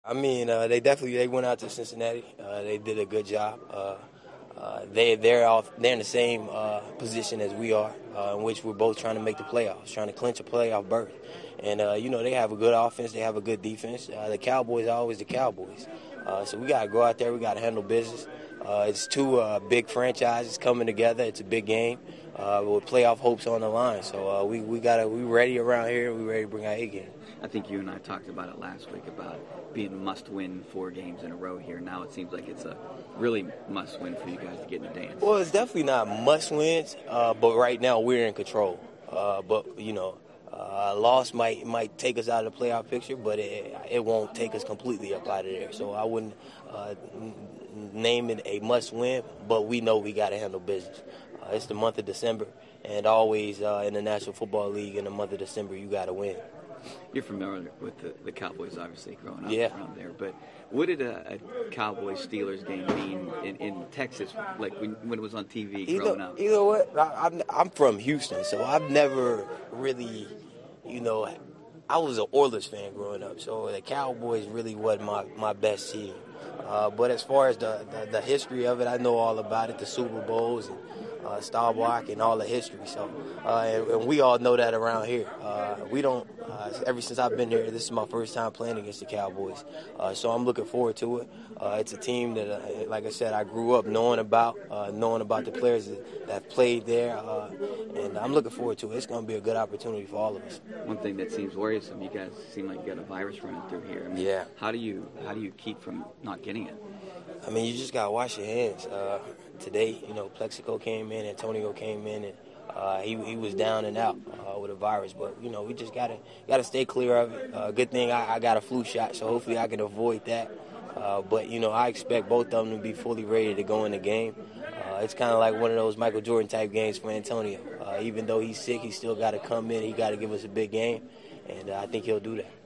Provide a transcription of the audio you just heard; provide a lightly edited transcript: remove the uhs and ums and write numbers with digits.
They went out to Cincinnati. They did a good job. They're in the same position as we are, in which we're both trying to make the playoffs, trying to clinch a playoff berth. And they have a good offense, they have a good defense. The Cowboys are always the Cowboys. So we got to go out there, we got to handle business. It's two big franchises coming together. It's a big game with playoff hopes on the line. So we ready around here. We ready to bring our A game. I think you and I talked about it last week about being must-win 4 games in a row here. Now it seems like it's a really must-win for you guys to get in the dance. Well, it's definitely not must-wins, but right now we're in control. A loss might take us out of the playoff picture, but it won't take us completely up out of there. So I wouldn't name it a must-win, but we know we got to handle business. It's the month of December, and always in the National Football League in the month of December, you got to win. You're familiar with the Cowboys, obviously, growing up around there. But what did a Cowboys-Steelers game mean in Texas, like when it was on TV growing up? You know what? I'm from Houston, so I've never really, I was an Oilers fan growing up, so the Cowboys really wasn't my best team. But as far as the history of it, I know all about it, the Super Bowls and Staubach and all the history. So, and we all know that around here. We don't. Ever since I've been here, this is my first time playing against the Cowboys. So I'm looking forward to it. It's a team that, like I said, I grew up knowing about the players that have played there, and I'm looking forward to it. It's going to be a good opportunity for all of us. One thing that seems worrisome, you guys seem like you got a virus running through here. Yeah. How do you keep from not getting it? You just got to wash your hands. Today, Plexico came in, Antonio came in, and he was down and out with a virus. But we just gotta stay clear of it. Good thing I got a flu shot, so hopefully I can avoid that. But I expect both of them to be fully ready to go in the game. It's kind of like one of those Michael Jordan type games for Antonio. Even though he's sick, he still got to come in. He got to give us a big game, and I think he'll do that.